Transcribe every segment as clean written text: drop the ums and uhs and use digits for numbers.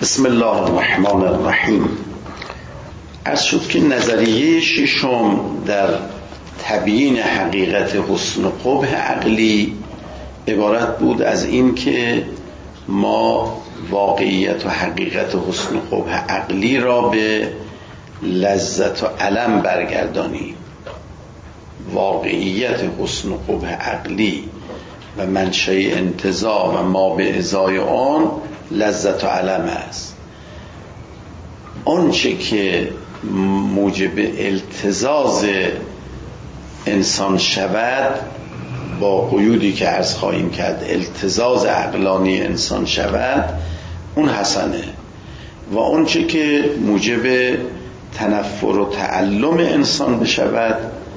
بسم الله الرحمن الرحیم. عرض شد که نظریه ششم در تبیین حقیقت حسن و قبح عقلی عبارت بود از این که ما واقعیت و حقیقت حسن و قبح عقلی را به لذت و الم برگردانیم. واقعیت حسن و قبح عقلی و منشأ انتزاع و ما به ازای آن لذت و الم است. آنچه که موجب التزاز انسان شود، با قیودی که عرض خواهیم کرد التزاز عقلانی انسان شود، اون حسنه، و آنچه که موجب تنفر و تعلم انسان بشود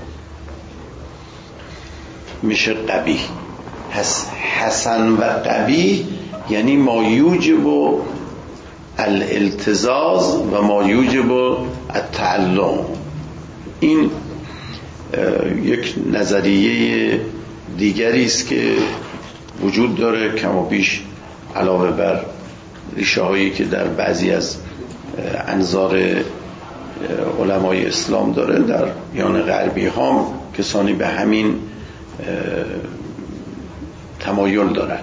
میشه قبیح. حسن و قبیح یعنی ما یوجب الالتزاز و ما یوجب التعلم. این یک نظریه دیگری است که وجود داره، کم و بیش علاوه بر ریشه هایی که در بعضی از انظار علمای اسلام داره، در میان غربی ها کسانی به همین تمایل دارن.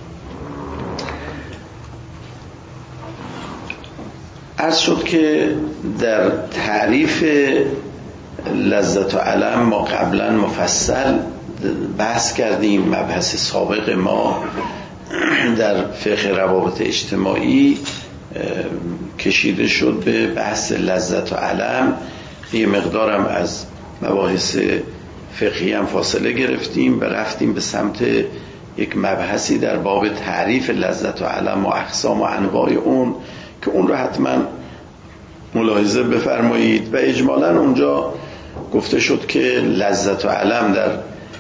عرض شد که در تعریف لذت و الم ما قبلا مفصل بحث کردیم. مبحث سابق ما در فقه روابط اجتماعی کشیده شد به بحث لذت و الم. یه مقدارم از مباحث فقهی هم فاصله گرفتیم و رفتیم به سمت یک مبحثی در باب تعریف لذت و الم و اقسام و انواع اون، که اون رو حتما ملاحظه بفرمایید. و اجمالاً اونجا گفته شد که لذت و الم در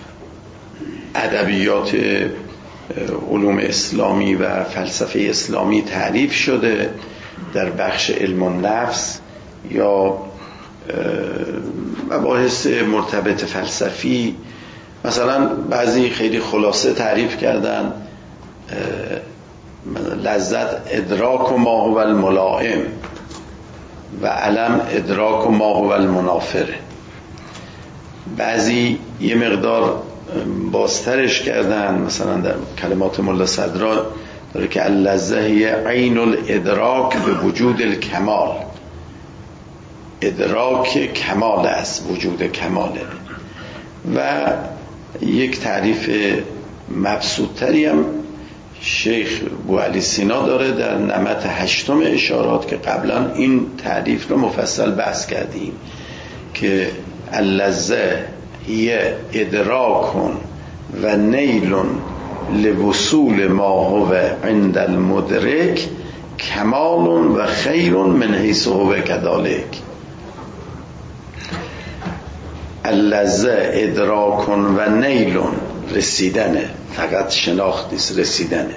ادبیات علوم اسلامی و فلسفه اسلامی تعریف شده. در بخش علم النفس یا مباحث مرتبط فلسفی مثلا بعضی خیلی خلاصه تعریف کردن لذت ادراک و ما هو الملائم و الم ادراک و ما هو المنافره. بعضی یه مقدار بازترش کردن، مثلا در کلمات ملا صدرا داره که اللذه هی عین الادراک به وجود الکمال. ادراک کمال است، وجود کماله. و یک تعریف مبسوطتری هم شیخ بوعلی سینا داره در نمط 8 اشارات، که قبلا این تعریف رو مفصل بحث کردیم که اللذه هی ادراک و نیل لوصول ما هو عند المدرک کمال و خیر من حیث هو کذالک. اللذه ادراک و نیل، رسیدنه، فقط شناخت نیست، رسیدنه.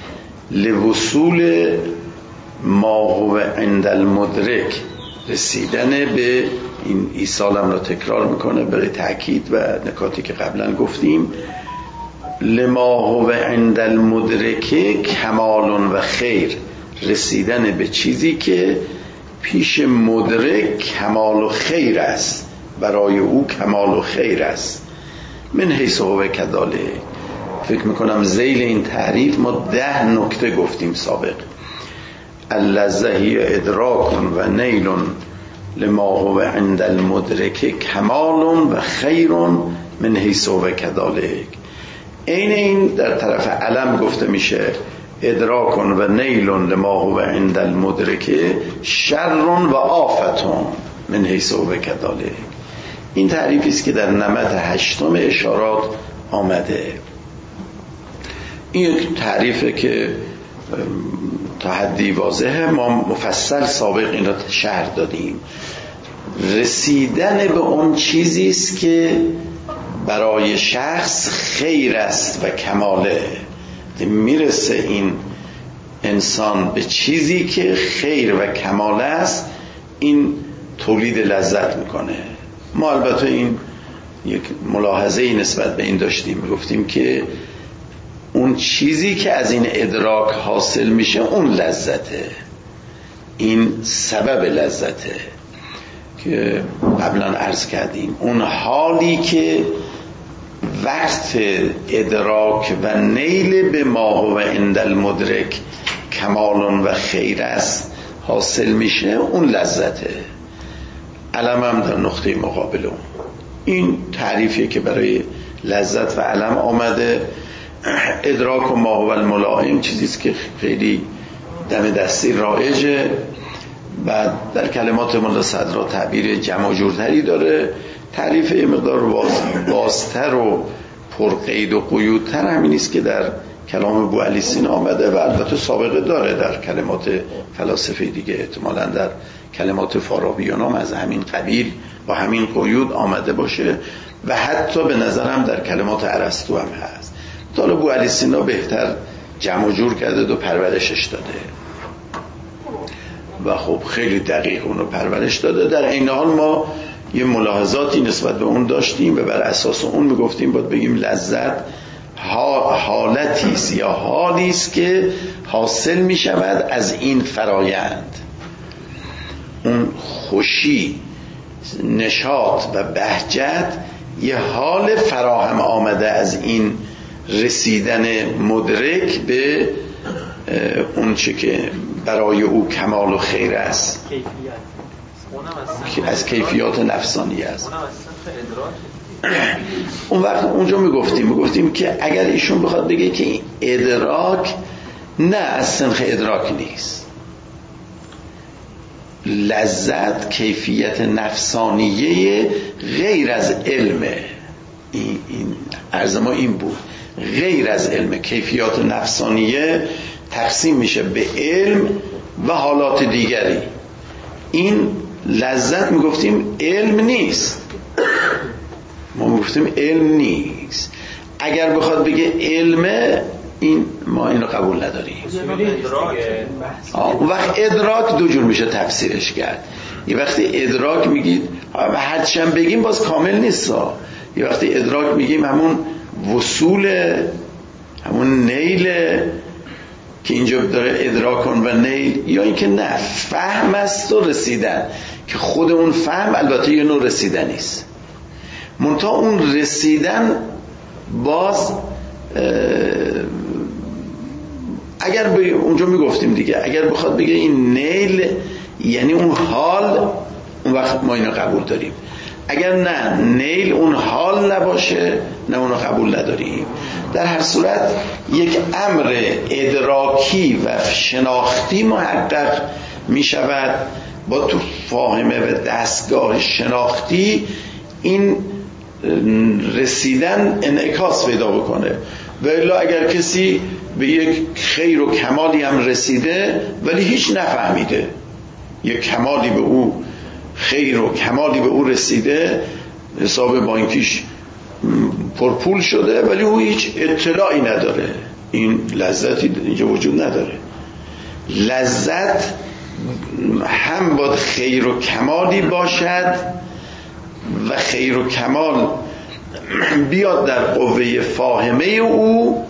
لوصول ما هو عند المدرک، رسیدنه به این ایصالم رو تکرار میکنه برای تأکید و نکاتی که قبلا گفتیم. لما هو عند المدرک کمال و خیر، رسیدن به چیزی که پیش مدرک کمال و خیر است، برای او کمال و خیر است. من حیث هو کذالک. فکر میکنم ذیل این تعریف ما 10 نکته گفتیم سابق. اللذه هی ادراک و نیل لما هو عند المدرک کمال و خیر من حیث هو کذالک. این در طرف علم گفته میشه ادراک و نیل لما هو عند المدرک شر و آفت من حیث هو کذالک. این تعریفی است که در نمط 8 اشارات آمده. این یک تعریفه که تا حدی واضحه، ما مفصل سابق این را شرح دادیم. رسیدن به اون چیزی است که برای شخص خیر است و کماله. میرسه این انسان به چیزی که خیر و کماله است، این تولید لذت میکنه. ما البته این یک ملاحظه‌ای نسبت به این داشتیم، گفتیم که اون چیزی که از این ادراک حاصل میشه اون لذته. این سبب لذته که قبلا عرض کردیم. اون حالی که وقت ادراک و نیل به ما هو عند المدرک کمال و خیر است حاصل میشه، اون لذته. علم هم در نقطه مقابل اون. این تعریفیه که برای لذت و علم آمده. ادراک و ما هو الملائم چیزیست که خیلی دم دستی رایجه. بعد در کلمات مولا صدرا تعبیر جمع جورتری داره. تعریف یه مقدار بازتر و پرقید و قیودتر همین است که در کلام ابوعلی سینا آمده و البته سابقه داره در کلمات فلاسفه دیگه، احتمالاً در کلمات فارابیان هم از همین قبیل با همین قیود آمده باشه و حتی به نظرم در کلمات ارسطو هم هست. طالب ابوعلی سینا بهتر جمع جور کرده و پرورشش داده و خب خیلی دقیق اونو پرورش داده. در این حال ما یه ملاحظاتی نسبت به اون داشتیم و بر اساس اون میگفتیم باید بگیم لذت حالتیست یا حالیست که حاصل میشود از این فرایند. اون خوشی، نشاط و بهجت یه حال فراهم آمده از این رسیدن مدرک به اون چه که برای او کمال و خیر است، از کیفیات نفسانی است. اون وقت اونجا میگفتیم که اگر ایشون بخواد بگه که این ادراک نه از سنخ ادراک نیست، لذت کیفیت نفسانیه غیر از علمه. این عرض ما این بود، غیر از علم. کیفیات نفسانیه تقسیم میشه به علم و حالات دیگری. این لذت میگفتیم علم نیست، ما میگفتیم علم نیست. اگر بخواد بگه علمه، این ما اینو قبول نداریم. اون وقت ادراک دو جور میشه تفسیرش کرد. یه وقتی ادراک میگید هرچند بگیم باز کامل نیست. یه وقتی ادراک میگیم همون وصول، همون نیل که اینجا داره ادراک کن و نیل، یا اینکه نه فهم است و رسیدن که خود اون فهم البته یه نوع رسیدنی است. منتها اون رسیدن باز اگر اونجا میگفتیم دیگه، اگر بخواد بگه این نیل یعنی اون حال، اون وقت ما اینو قبول داریم. اگر نه نیل اون حال نباشه، نه اونو قبول نداریم. در هر صورت یک امر ادراکی و شناختی محقق می شود با تو فاهمه و دستگاه شناختی این رسیدن انعکاس پیدا بکنه. و الا اگر کسی به یک خیر و کمالی هم رسیده ولی هیچ نفهمیده، یک کمالی به او خیر و کمالی به او رسیده، حساب بانکیش پرپول شده ولی او هیچ اطلاعی نداره، این لذتی اینجا وجود نداره. لذت هم باید خیر و کمالی باشد و خیر و کمال بیاد در قوه فاهمه او،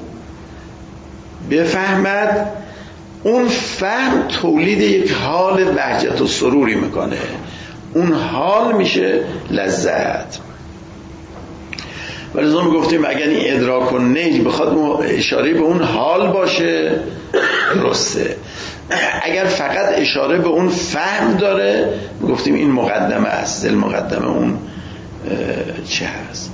بفهمد، اون فهم تولید یک حال بهجت و سروری میکنه، اون حال میشه لذت. ولی از اون گفتیم اگر این ادراک و نیل بخواد اشاره به اون حال باشه درسته. اگر فقط اشاره به اون فهم داره گفتیم این مقدمه است. دل مقدمه اون چه هست؟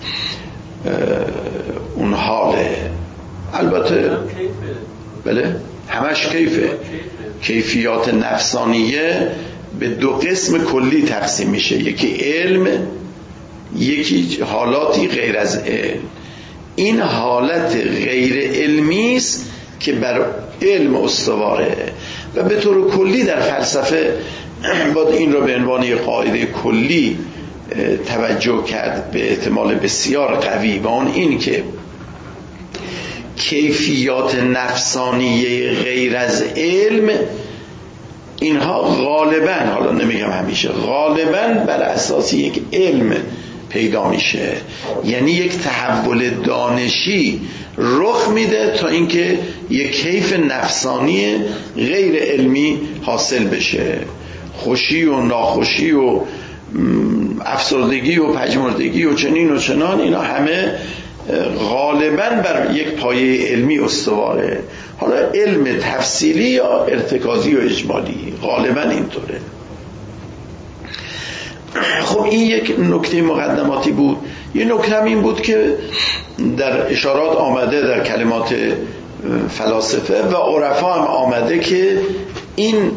اون حاله. البته بله همش کیفه. کیفیات نفسانیه به دو قسم کلی تقسیم میشه، یکی علم، یکی حالاتی غیر از علم. این حالت غیر علمی است که بر علم استواره و به طور کلی در فلسفه باید این را به عنوان یک قاعده کلی توجه کرد به احتمال بسیار قوی، و اون این که کیفیات نفسانیه غیر از علم اینها غالبا، حالا نمیگم همیشه، غالبا بر اساس یک علم پیدا میشه. یعنی یک تحول دانشی رخ میده تا اینکه یک کیف نفسانی غیر علمی حاصل بشه. خوشی و ناخوشی و افسردگی و پژمردگی و چنین و چنان، اینا همه غالباً بر یک پایه علمی استواره. حالا علم تفصیلی یا ارتکازی و اجمالی، غالباً اینطوره. خب این یک نکته مقدماتی بود. یه نکته هم این بود که در اشارات آمده، در کلمات فلاسفه و عرفا هم آمده که این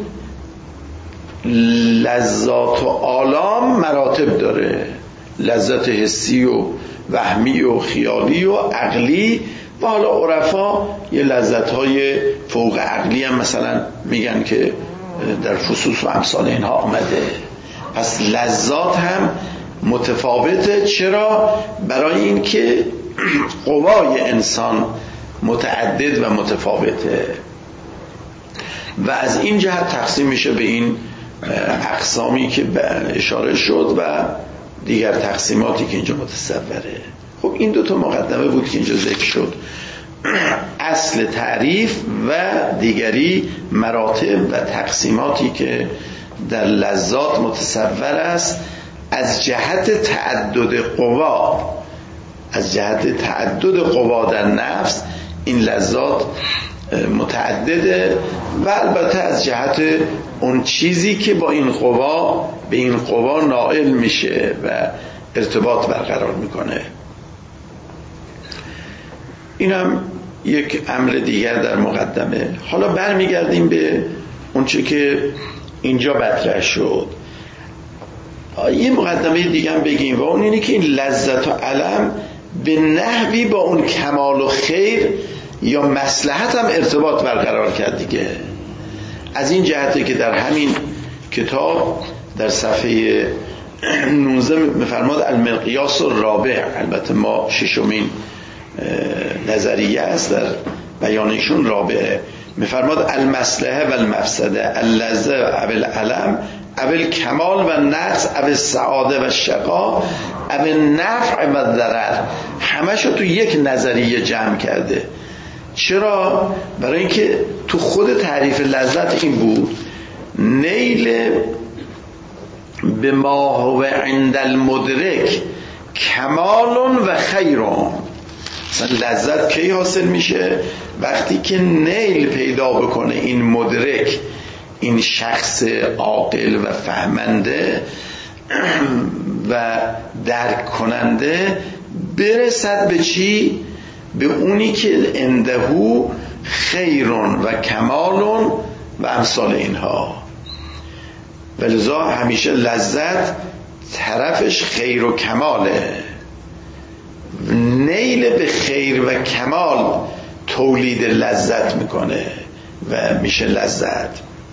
لذات و آلام مراتب داره، لذت حسی و وهمی و خیالی و عقلی، و حالا عرفا یه لذت‌های فوق عقلی هم مثلا میگن که در فصوص و امثال اینها آمده. پس لذات هم متفاوته. چرا؟ برای این که قوای انسان متعدد و متفاوته و از این جهت تقسیم میشه به این اقسامی که اشاره شد و دیگر تقسیماتی که اینجا متصوره. خب این دوتا مقدمه بود که اینجا ذکر شد، اصل تعریف و دیگری مراتب و تقسیماتی که در لذات متصور است از جهت تعدد قوا. از جهت تعدد قوا در نفس این لذات متعدده و البته از جهت اون چیزی که با این قوا به این قوا نائل میشه و ارتباط برقرار میکنه. این هم یک امر دیگر در مقدمه. حالا برمیگردیم به اون چه که اینجا مطرح شد. یه مقدمه دیگه هم بگیم و اون اینه که این لذت و الم به نحوی با اون کمال و خیر یا مصلحت هم ارتباط برقرار کرد دیگه. از این جهته که در همین کتاب در صفحه 19 میفرماد المقیاس الرابع، البته ما ششمین نظریه است در بیانشون رابعه، میفرماد المصلحه و المفسده اللذه و الالم اول کمال و نقص اول سعاده و شقا اول نفع و ضرر، همشو تو یک نظریه جمع کرده. چرا؟ برای اینکه تو خود تعریف لذت این بود نیل به ما هو عند المدرک کمال و خیرون. مثلا لذت کی حاصل میشه؟ وقتی که نیل پیدا بکنه این مدرک، این شخص عاقل و فهمنده و درک کننده، برسد به چی؟ به اونی که اندهو خیرون و کمالون و امثال اینها. ولذا همیشه لذت طرفش خیر و کماله. نیل به خیر و کمال تولید لذت میکنه و میشه لذت.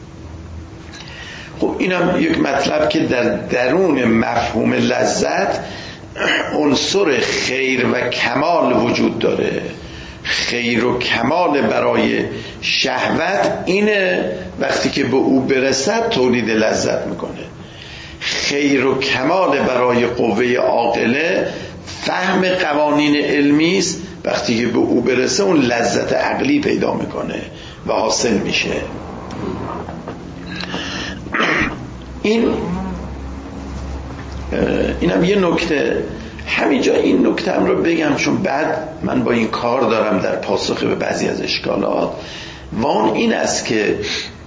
خب اینم یک مطلب که در درون مفهوم لذت عنصر خیر و کمال وجود داره. خیر و کمال برای شهوت اینه وقتی که به او برسد تولید لذت میکنه. خیر و کمال برای قوه عاقله فهم قوانین علمی است، وقتی که به او برسه اون لذت عقلی پیدا میکنه و حاصل میشه. اینم یه نکته. همینجا این نکته هم رو بگم چون بعد من با این کار دارم در پاسخ به بعضی از اشکالات، و اون این است که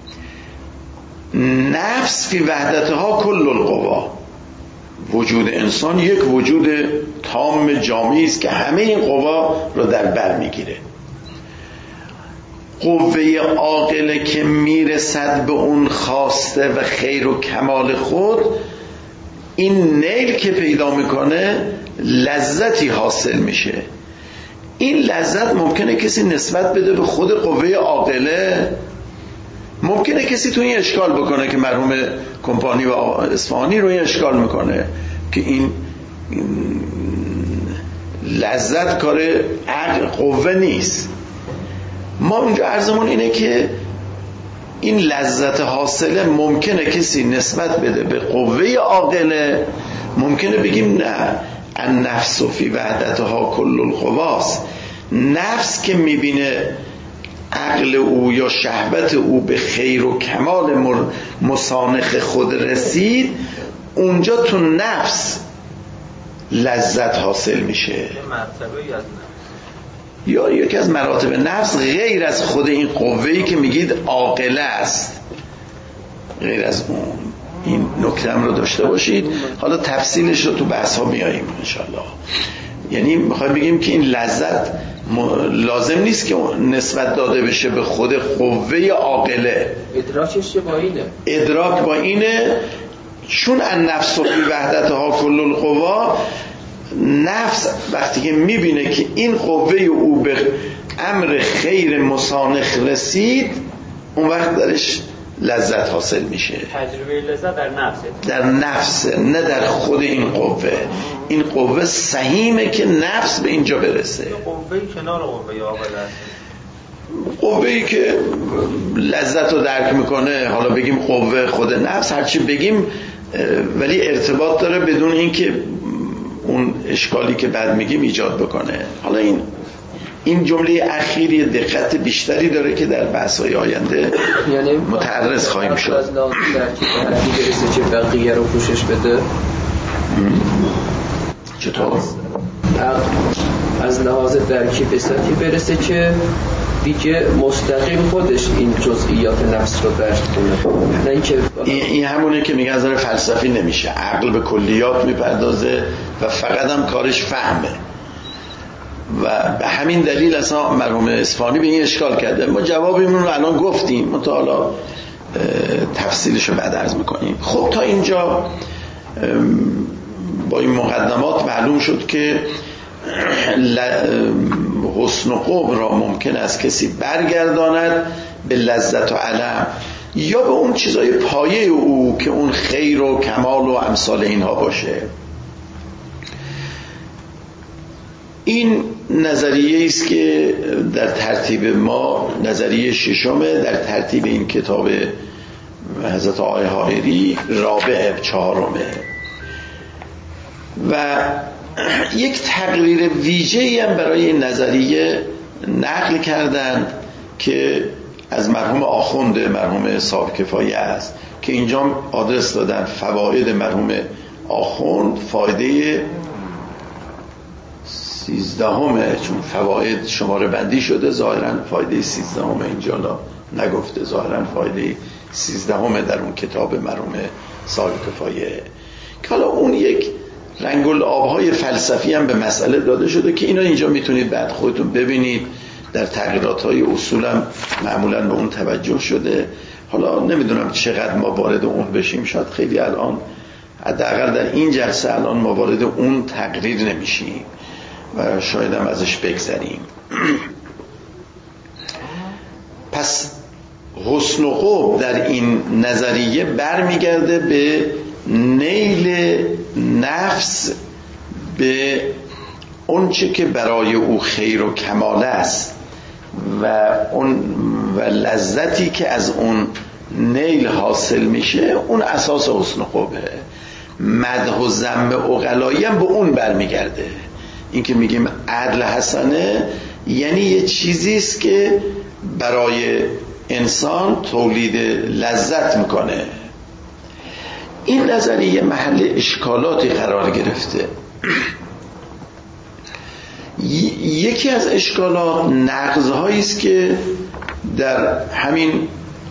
نفس فی وحدتها کل القوا، وجود انسان یک وجود تام جامعی است که همه این قوا رو در بر میگیره. قوه عاقله که میرسد به اون خواسته و خیر و کمال خود، این نیل که پیدا میکنه لذتی حاصل میشه. این لذت ممکنه کسی نسبت بده به خود قوه عاقله، ممکنه کسی تو این اشکال بکنه که مرحوم کمپانی و اصفهانی رو این اشکال میکنه که این لذت کار عقل قوه نیست. ما اونجا عرضمون اینه که این لذت حاصله ممکنه کسی نسبت بده به قوه عاقله، ممکنه بگیم نه، النفس فی وحدتها کل القواس، نفس که میبینه عقل او یا شهوت او به خیر و کمال مسانخ خود رسید، اونجا تو نفس لذت حاصل میشه. یا یکی از مراتب نفس غیر از خود این قوه‌ای که میگید عاقله است، غیر از اون. این نکته رو داشته باشید. حالا تفصیلش رو تو بحث ها میاییم انشالله. یعنی میخوایم بگیم که این لذت لازم نیست که نسبت داده بشه به خود قوه عاقله. ادراکش با اینه، ادراک با اینه، چون النفس فی وحدتها کل القوا، نفس وقتی که میبینه که این قوه او به امر خیر مسانخ رسید، اون وقت درش لذت حاصل میشه. تجربه لذت در نفسه، در نفسه، نه در خود این قوه. این قوه سهیمه که نفس به اینجا برسه. قوهی کنار قوه عاقله است، قوهی که لذت رو درک میکنه. حالا بگیم قوه خود نفس، هرچی بگیم، ولی ارتباط داره بدون اینکه اون اشکالی که بعد میگیم ایجاد بکنه. حالا این جمله اخیری دقت بیشتری داره که در بحث‌های آینده یعنی متعرض خواهیم شد. از لحاظ درکی برسه که بقیه رو پوشش بده. چطور؟ از لحاظ درکی به سطحی برسه که دیگه مستقیم خودش این جزئیات نفس رو درک کنه، نه اینکه این همونه که میگه از نظر فلسفی نمیشه. عقل به کلیات میپردازه و فقط هم کارش فهمه، و به همین دلیل اصلا مرحوم اصفهانی به این اشکال کرده. ما جوابمون رو الان گفتیم، ما تا حالا تفصیلش رو بعد عرض میکنیم. خب تا اینجا با این مقدمات معلوم شد که حسن و قبح را ممکن است کسی برگرداند به لذت و علم، یا به اون چیزای پایه او که اون خیر و کمال و امثال اینها باشه. این نظریه است که در ترتیب ما نظریه ششمه در ترتیب این کتاب حضرت آقای حائری، رابع چهارمه، و یک تقریر ویژه‌ای هم برای این نظریه نقل کردن که از مرحوم آخوند مرحوم صاحب کفایه است، که اینجا آدرس دادن فواید مرحوم آخوند، فایده 13، چون فواید شماره بندی شده، ظاهرا فایده 13 اینجا نگفته، ظاهرا فایده 13 در اون کتاب مرحوم صاحب کفایه، که حالا اون یک رنگ الآب‌های فلسفی هم به مسئله داده شده که اینا اینجا میتونید بعد خودتون ببینید. در تغییرات‌های اصول هم معمولاً به اون توجه شده. حالا نمیدونم چقدر ما وارد اون بشیم، شاید خیلی الان، حداقل در این جلسه الان ما وارد اون تقریر نمیشیم و شاید هم ازش بگذریم. پس حسن و قبح در این نظریه برمیگرده به نیل نفس به اون چه که برای او خیر و کمال است و لذتی که از اون نیل حاصل میشه، اون اساس حسن و قبحه. مدح و ذم عقلایی هم به اون برمیگرده. این که میگیم عدل حسنه، یعنی یه چیزی است که برای انسان تولید لذت میکنه. این نظریه محل اشکالاتی قرار گرفته. یکی از اشکالات نقض‌هایی است که در همین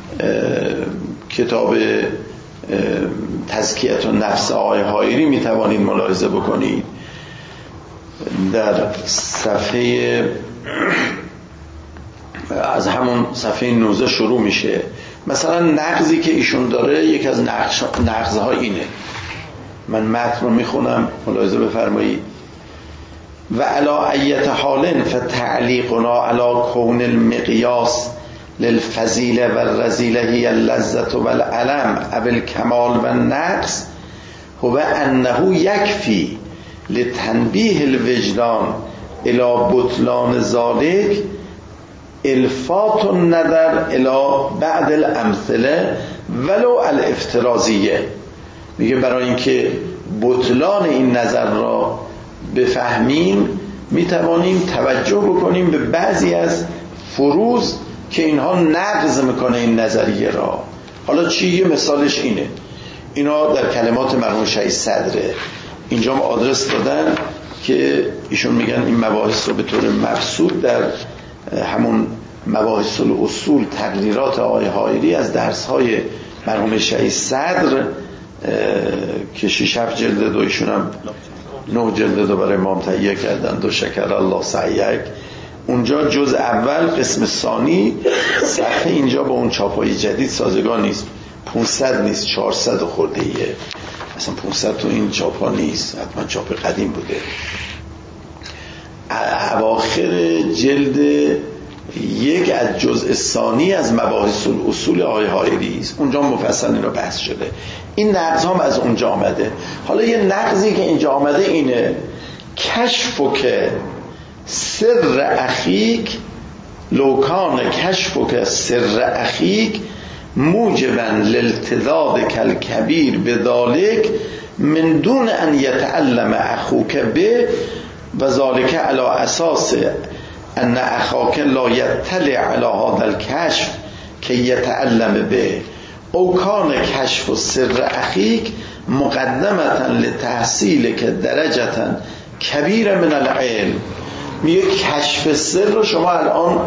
کتاب تزکیه النفس آقای حائری میتوانید ملاحظه بکنید. در صفحه از همون صفحه 19 شروع میشه. مثلا نقضی که ایشون داره، یک از نقض‌ها اینه، من متن رو میخونم ملاحظه بفرمایید: و علا ایت حال فتعلیقنا علا کون المقیاس للفضیله و الرذیله هی اللذت و العلم او الکمال و النقص هو انه یکفی لتنبیه الوجدان الى بطلان ذالک الفات النظر الى بعد الامثله ولو الافتراضیه. میگه برای اینکه بطلان این نظر را بفهمیم میتوانیم توجه بکنیم به بعضی از فروض که اینها نقض میکنه این نظریه را. حالا چی؟ یه مثالش اینه، اینا در کلمات مرحوم شهید صدره اینجا آدرس دادن که ایشون میگن این مباحث رو به طور مبسوط در همون مباحث الاصول تقریرات آقای حائری از درس‌های مرحوم شهید صدر که 6-7 جلد دو، ایشون هم 9 جلد دو برای امام تهیه کردن، دو شکر الله سعیک. اونجا جزء اول قسم ثانی صفحه اینجا با اون چاپای جدید سازگار نیست، 500 نیست، 400 خورده ایه، اصلا 500 تو این چاپا نیست، حتما چاپ قدیم بوده. اواخر جلد 1 از جزء ثانی از مباحث الاصول آقای حائری است، اونجا مفصل این رو بحث شده. این نقض هم از اونجا آمده. حالا یه نقضی که اینجا آمده اینه، کشف که سر اخیک لوکان کشف که سر اخیک موجبا للتضاد کالکبیر بذالک من دون ان یتعلم اخوک به و ذالک علی اساس ان اخاک لا یطلع علی هذا الکشف که یتعلم به او کان کشف سر اخیک مقدمتا لتحصیل که درجتا کبیر من العلم. میگه کشف سر رو شما الان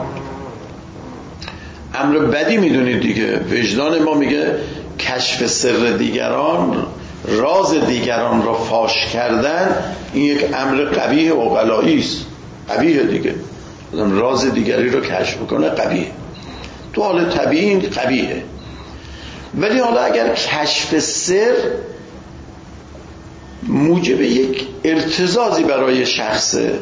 امر بدی میدونید دیگه، وجدان ما میگه کشف سر دیگران، راز دیگران را فاش کردن این یک امر قبیح عقلایی است، قبیح دیگه، راز دیگری رو کشف کنه قبیح، تو حال طبیعی این قبیحه. ولی حالا اگر کشف سر موجب یک ارتزازی برای شخصه،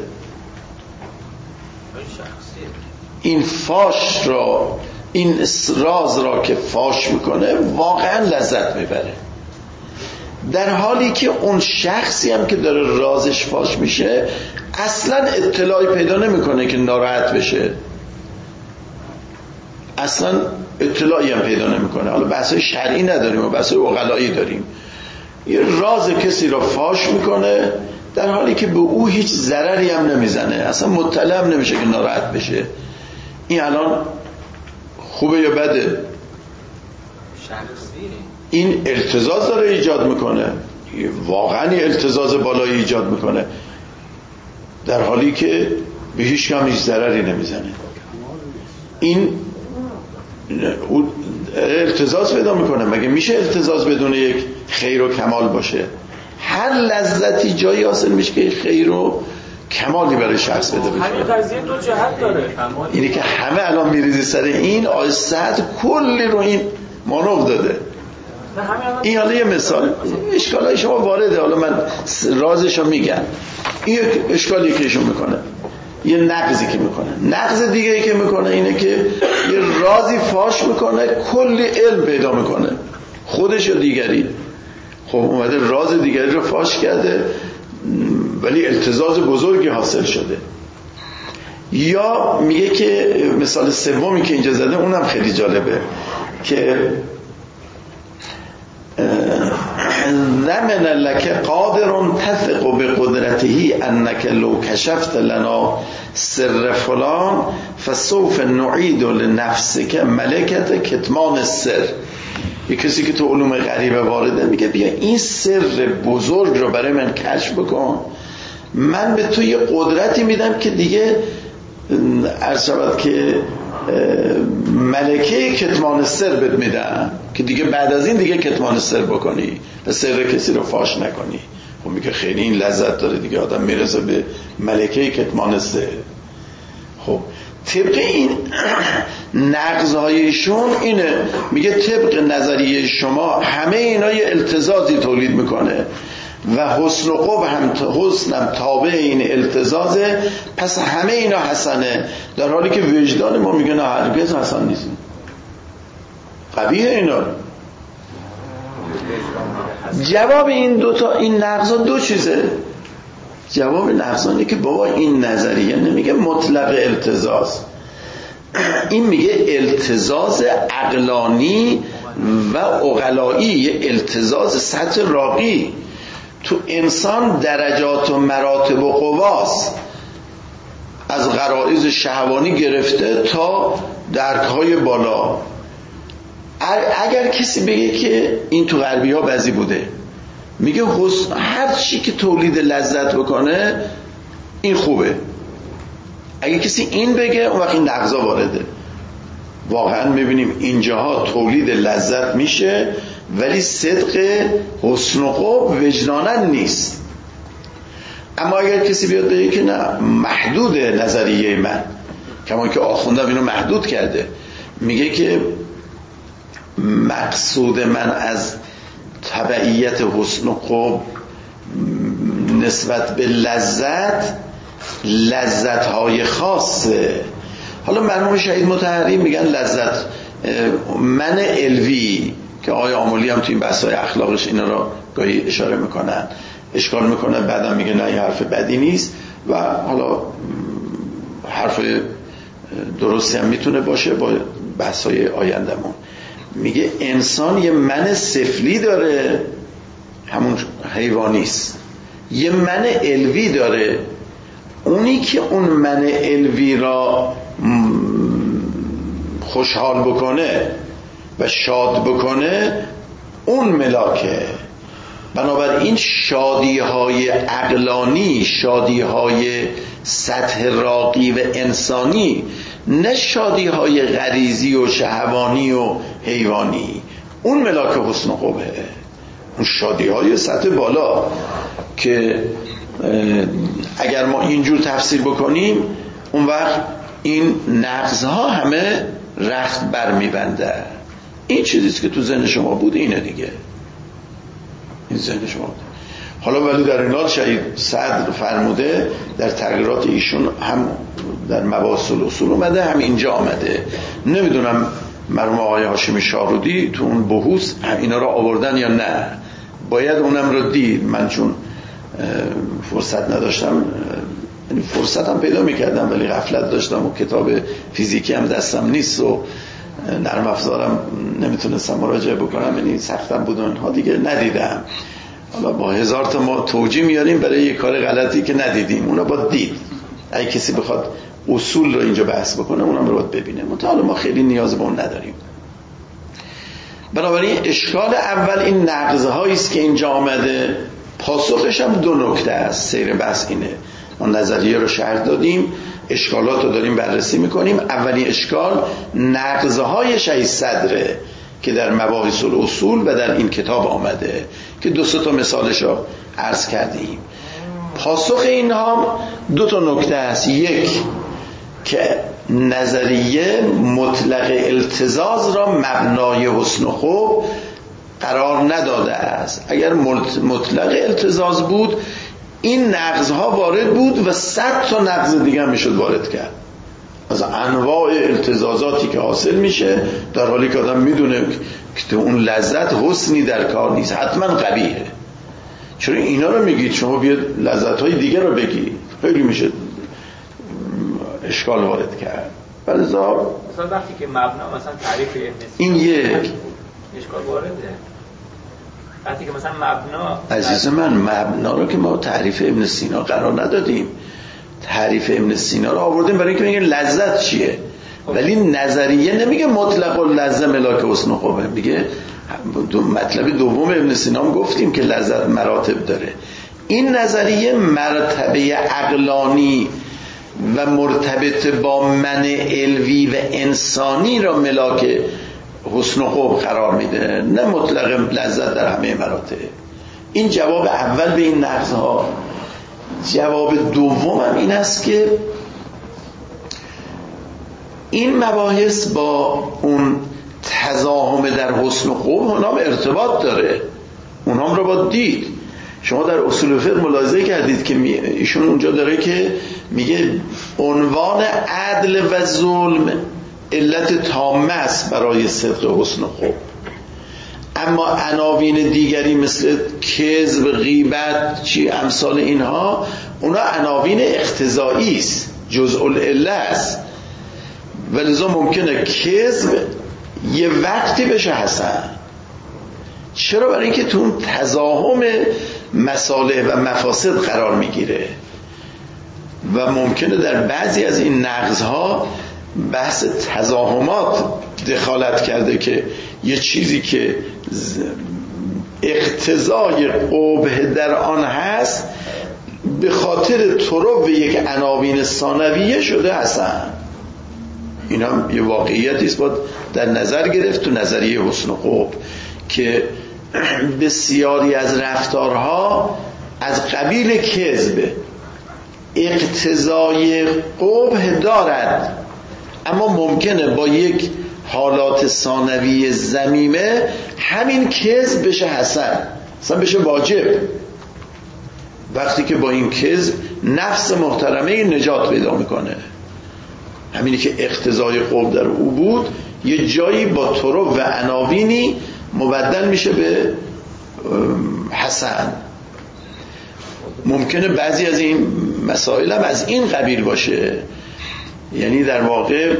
این فاش را، این راز را که فاش میکنه واقعا لذت میبره، در حالی که اون شخصی هم که داره رازش فاش میشه اصلا اطلاعی پیدا نمیکنه که ناراحت بشه، اصلا اطلاعی هم پیدا نمیکنه. حالا بحثای شرعی نداریم و بحثای عقلایی داریم. یه راز کسی را فاش میکنه در حالی که به او هیچ ضرری هم نمیزنه، اصلا مطلع هم نمیشه که ناراحت بشه. این الان خوبه یا بده؟ این ارتزاز داره ایجاد میکنه، واقعا ارتزاز بالایی ایجاد میکنه در حالی که به هیچ کم هیچ ضرری نمیزنه. این ارتزاز پیدا میکنه. مگه میشه ارتزاز بدون یک خیر و کمال باشه؟ هر لذتی جایی حاصل میشه که خیر و کمالی برای شخص بده بشه. همین قضیه دو جهت داره، اینی که همه الان میریزی سر این آیستت کلی رو این مانور داده. این حالا یه مثال، اشکالای شما وارده، حالا من رازشو میگم. این اشکالی که ایشون میکنه، یه نقضی که میکنه، نقض دیگه ای که میکنه اینه که یه رازی فاش میکنه، کلی علم پیدا میکنه، خودش و دیگری. خب اومده راز دیگری رو فاش کرده ولی التزاز بزرگی حاصل شده. یا میگه که مثال سومی که اینجا زده اونم خیلی جالبه که ضمن لك قادر تثق بقدرته انك لو كشفت لنا سر فلان فسوف نعيد لنفسك ملكة کتمان السر. یه کسی که تو علوم غریبه وارده میگه بیا این سر بزرگ رو برای من کشف بکن، من به تو یه قدرتی میدم که دیگه عرض شود که ملکه کتمان سر بهت میدم که دیگه بعد از این دیگه کتمان سر بکنی و سر کسی رو فاش نکنی. خب میگه خیلی این لذت داره دیگه، آدم میرسه به ملکه کتمان سر. خب طبق این نقض‌هایشون اینه، میگه طبق نظریه شما همه اینا یه التزازی تولید میکنه و حسن و قبح هم حسنم تابع این التزازه، پس همه اینا حسنه، در حالی که وجدان ما میگه نه هرگز حسن نیست، قبیحه اینا. جواب این دوتا این نقضا دو چیزه. جواب نقضانه که بابا این نظریه نمیگه مطلق التزاز، این میگه التزاز عقلانی و عقلایی، التزاز سطح راقی. تو انسان درجات و مراتب و قواست، از غرایز شهوانی گرفته تا درک‌های بالا. اگر کسی بگه که این تو غربی ها بعضی بوده، میگه هر چی که تولید لذت بکنه این خوبه. اگه کسی این بگه اون وقت این نقضا وارده. واقعا میبینیم اینجاها تولید لذت میشه ولی صدق حسن و قب وجدانن نیست. اما اگر کسی بیاد بگه که نه محدود نظریه من، کما که آخوندم اینو محدود کرده، میگه که مقصود من از تبعیت حسن و قب نسبت به لذت‌های خاصه. حالا مرحوم شهید مطهری میگن لذت من علوی، که آقای آملی هم تو این بحث‌های اخلاقش اینا رو گاهی اشاره میکنن، اشکال میکنن، بعدم میگه نه این حرف بدی نیست و حالا حرف درستی هم میتونه باشه با بحث‌های آیندمون. میگه انسان یه من سفلی داره، همون حیوانیست، یه من علوی داره. اونی که اون من علوی را خوشحال بکنه و شاد بکنه اون ملاکه. بنابراین شادی‌های عقلانی، شادی‌های سطح راقی و انسانی، نه شادی‌های غریزی و شهوانی و حیوانی، اون ملاک حسن و قبه. اون شادی‌های سطح بالا که اگر ما اینجور تفسیر بکنیم اون وقت این نقض‌ها همه رخت بر می‌بنده. این چیزیست که تو ذهن شما بود، اینه دیگه، این ذهن شما بود. حالا ولی در این حال شهید صدر فرموده در تغییرات ایشون هم در مباحث الاصول اومده، هم اینجا آمده. نمیدونم مرحوم آقای هاشمی شاهرودی تو اون بحوث اینا رو آوردن یا نه، باید اونم رو دید. من چون فرصت نداشتم، یعنی فرصت هم پیدا میکردم ولی غفلت داشتم و کتاب فیزیکی هم دستم نیست و نرم افزارم نمیتونستم مراجعه بکنم، یعنی سختم بود و اینها دیگه ندیدم. حالا با هزار تا ما توجیه میاریم برای یک کار غلطی که ندیدیم، اونا باید دید. اگه کسی بخواد اصول رو اینجا بحث بکنه اونم رو باید ببینه، حالا ما خیلی نیاز به اون نداریم. بنابراین اشکال اول این نقض‌هایی است که اینجا آمده. پاسخش هم دو نکته است. سیر بحث اینه، ما نظریه رو شرح دادیم، اشکالات رو داریم بررسی میکنیم. اولین اشکال نقض‌های شهید صدره که در مباحث الاصول و در این کتاب آمده که دو سه تا مثالش رو عرض کردیم. پاسخ اینها دو تا نکته است. یک که نظریه مطلق التزاز را مبنای حسن و خوب قرار نداده است. اگر مطلق التزاز بود این نقض‌ها وارد بود و 100 تا نقض دیگه هم میشد وارد کرد از انواع التزازاتی که حاصل میشه، در حالی که آدم میدونه که اون لذت حسنی در کار نیست، حتما قبیحه. چرا اینا رو میگید؟ شما بیاد لذت‌های دیگه رو بگید، خیلی میشه اشکال وارد کرد. مثلا وقتی که مبنا مثلا تعریف این یک اشکال وارده. وقتی که مثلا مبنا، عزیز من، مبنا رو که ما تعریف ابن سینا قرار ندادیم. تعریف ابن سینا رو آوردیم برای اینکه میگه لذت چیه، ولی نظریه نمیگه مطلق اللذت ملاک حسن و خوبه. میگه مطلب دوم ابن سینا هم گفتیم که لذت مراتب داره. این نظریه مرتبه عقلانی و مرتبط با من علوی و انسانی را ملاک حسن و خوب قرار میده، نه مطلق لذت در همه مراتب. این جواب اول به این نقض‌ها. جواب دوم هم این است که این مباحث با اون تزاحم در حسن و خوب اونام ارتباط داره، اونام رو باید دید. شما در اصول فقه ملاحظه کردید که ایشون اونجا داره که میگه عنوان عدل و ظلم علت تامه است برای صدق حسن و خوب، اما عناوین دیگری مثل کذب، غیبت، چی امثال اینها، اونا عناوین اقتضایی است، جزء العله است. ولذا ممکنه کذب یه وقتی بشه حسن. چرا؟ برای اینکه تو اون تزاحم مصالح و مفاسد قرار میگیره و ممکنه در بعضی از این نقض‌ها بحث تزاحمات دخالت کرده که یه چیزی که اقتضای قبح در آن هست به خاطر طرق یک عناوین ثانویه شده حسن. این هم یه واقعیتی است باید در نظر گرفت تو نظریه حسن و قبح که بسیاری از رفتارها از قبیل کذب اقتضای قبح دارد، اما ممکنه با یک حالات ثانوی ذمیمه همین کذب بشه حسن، اصلا بشه واجب، وقتی که با این کذب نفس محترمه نجات پیدا میکنه. همینی که اقتضای قبح در او بود یه جایی با طرق و عناوینی مبدل میشه به حسن. ممکنه بعضی از این مسائل هم از این قبیل باشه، یعنی در واقع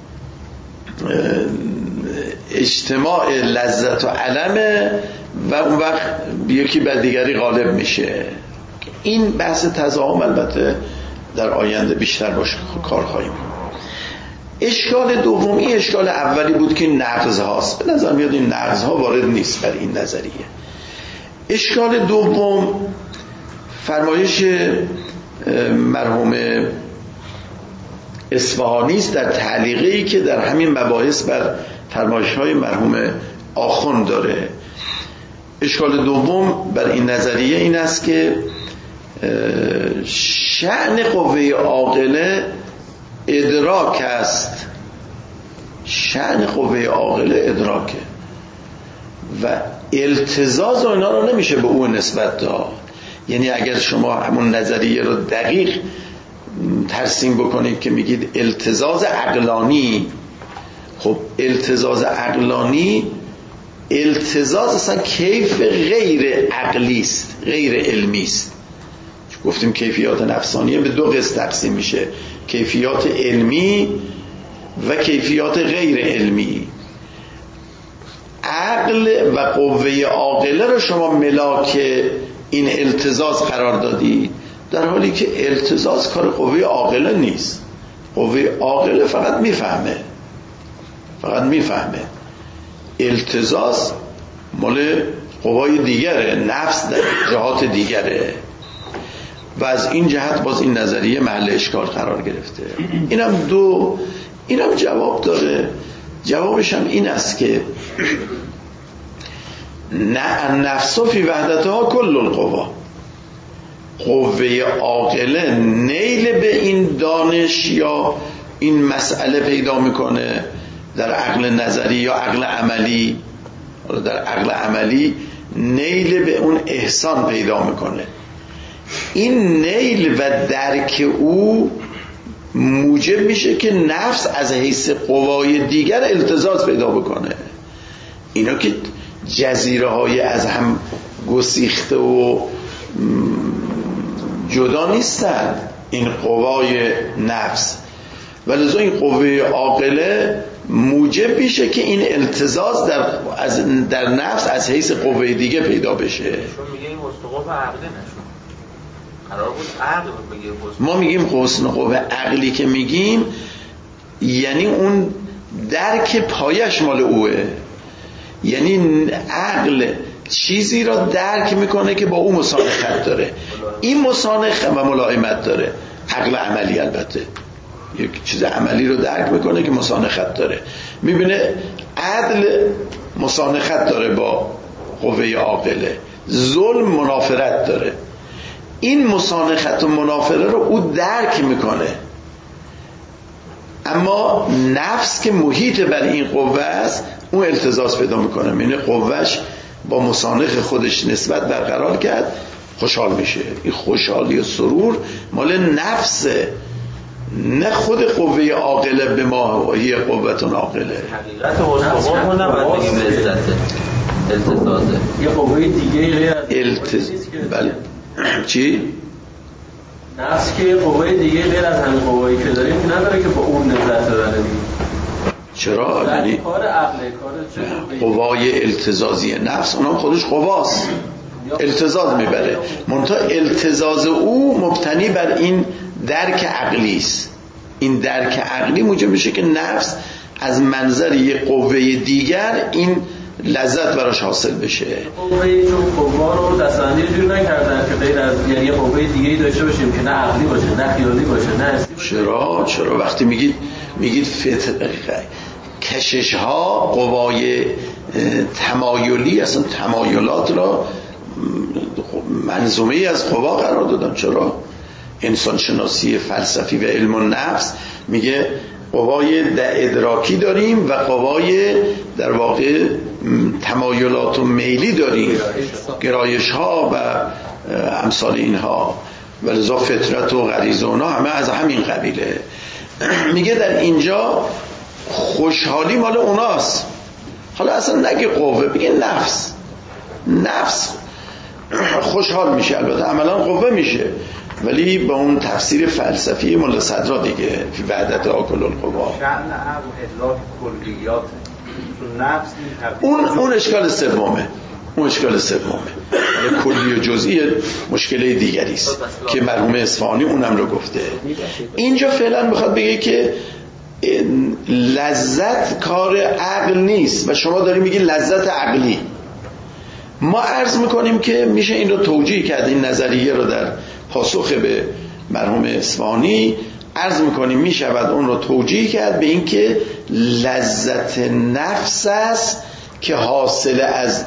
اجتماع لذت و علمه و اون وقت یکی بر دیگری غالب میشه. این بحث تضاهم البته در آینده بیشتر باشه کار خواهیم. اشکال دومی اشکال اولی بود که نقض هاست. به نظر میاد این نقض ها وارد نیست بر این نظریه. اشکال دوم فرمایش مرحوم اصفهانی است در تعلیقی که در همین مباحث بر فرمایش های مرحوم آخوند داره. اشکال دوم بر این نظریه این است که شأن قوه عاقله ادراک است. شأن قوه عاقله ادراکه و التزاز و اینا رو نمیشه به اون نسبت داد. یعنی اگر شما همون نظریه رو دقیق ترسیم بکنید که میگید التزاز عقلانی، خب التزاز عقلانی التزاز اصلا کیف غیر عقلی است، غیر علمی است. گفتیم کیفیات نفسانیه به دو قسم تقسیم میشه، کیفیات علمی و کیفیات غیر علمی. عقل و قوه عاقله رو شما ملاک این التزاز قرار دادید، در حالی که التزاز کار قوه عاقله نیست. قوه عاقله فقط میفهمه. التزاز مال قوای دیگره، نفس در جهات دیگره و از این جهت باز این نظریه محل اشکال قرار گرفته. اینم جواب داره. جوابش هم این است که نه النفس فی وحدتها کل القوا. قوه عاقله نیل به این دانش یا این مسئله پیدا میکنه در عقل نظری یا عقل عملی. در عقل عملی نیل به اون احسان پیدا میکنه. این نیل و درک او موجب میشه که نفس از حیث قوای دیگر التزاز پیدا بکنه. اینا که جزیره های از هم گسیخته و جدا نیستن، این قوای نفس، ولذا این قوه عاقله موجب میشه که این التزاز در نفس از حیث قوه دیگه پیدا بشه. چون میگه این مستقاب عقله نشون قرار بود عقل بگیر. ما میگیم حسن قوه عقلی که میگیم یعنی اون درک پایش مال اوه، یعنی عقل چیزی را درک میکنه که با اون مسانخت داره، این مسانخت و ملائمت داره. عقل عملی البته یک چیز عملی رو درک میکنه که مسانخت داره، میبینه عدل مسانخت داره با قوه عاقله، ظلم منافرت داره. این مسانخت و منافره رو او درک میکنه، اما نفس که محیط بر این قوه است اون التزاز پیدا میکنه، یعنی قوهش با مسانخ خودش نسبت برقرار کرد، خوشحال میشه. این خوشحالی و سرور مال نفسه، نه خود قوه عاقله به ما هی قوتون عاقله. حقیقت حسن ما نباید بگیم لذته، التزازه. یه قوه دیگه غیر از بله. چی؟ نفس که قوه دیگه غیر از همین قوه‌ای که داریم نداره که با اون لذت ببره. چرا؟ یعنی کار عقله، کار قوای التزازی نفس اونم خودش قواست، التزاز میبره. منتها التزاز او مبتنی بر این درک عقلی است. این درک عقلی موجب میشه که نفس از منظر یک قوه دیگر این لذت براش حاصل بشه. قوه چون قوا رو دستبندی جور نکردن که غیر از یعنی یه قوه دیگه‌ای داشته باشیم که نه عقلی باشه نه خیالی باشه نه حسی باشه. چرا وقتی میگید کشش ها قوای تمایلی اصلا تمایلات را منظومه ای از قوا قرار دادن. چرا انسان شناسی فلسفی و علم النفس میگه قوای ادراکی داریم و قوای در واقع تمایلات و میلی داریم، گرایش ها و امثال اینها، و لذا فطرت و غریزه و همه از همین قبیله. میگه در اینجا خوشحالی مال اوناست. حالا اصلا نگه قوه، بگه نفس خوشحال میشه، البته عملا قوه میشه، ولی با اون تفسیر فلسفی ملا صدرا دیگه فی وحدت آکل القوا شأن عقل ادراک کلیات اون اشکال سومه. کلی و جزئی مشکل دیگری است که مرحوم اصفهانی اونم رو گفته. اینجا فعلا میخواد بگه که لذت کار عقل نیست و شما داری میگی لذت عقلی. ما عرض میکنیم که میشه این رو توجیه کرد، این نظریه رو در پاسخ به مرحوم اصفهانی عرض میکنیم میشود اون رو توجیه کرد به این که لذت نفس است که حاصل از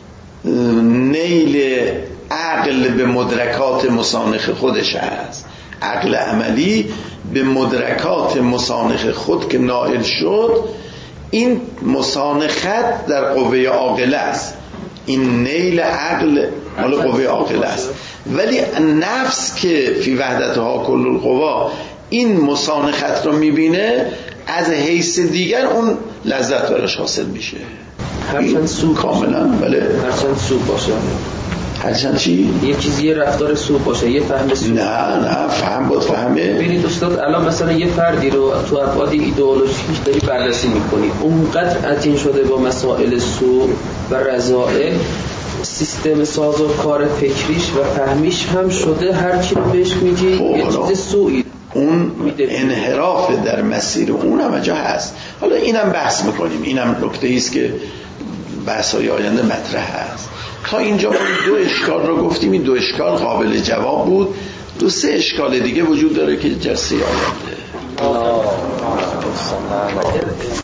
نیل عقل به مدرکات مسانخ خودش است. عقل عملی به مدرکات مسانخ خود که نائل شد، این مسانخت در قوه عاقله است، این نیل عقل مال قوه عاقله است. ولی نفس که فی وحدتها کل القوا این مسانخت رو میبینه، از حیث دیگر اون لذت براش حاصل میشه. هرچند سو کاملا بله، هرچند سو باشه، هرچند چی؟ یه چیزی یه رفتار سو باشه، یه فهم سو. نه فهم بود فهمه. ببینید استاد الان مثلا یه فردی رو تو ابعاد ایدئولوژیک داری بررسی میکنی، اونقدر عجین شده با مسائل سو و رذائل، سیستم ساز و کار فکریش و فهمیش هم شده، هر چی رو بهش میگی یه چیز سوئی، اون انحراف در مسیر اون هم جا هست. حالا اینم بحث میکنیم، اینم نکته‌ای است که بحث‌های آینده مطرح هست. تا اینجا ما دو اشکال رو گفتیم، این دو اشکال قابل جواب بود. دو سه اشکال دیگه وجود داره که جلسه آینده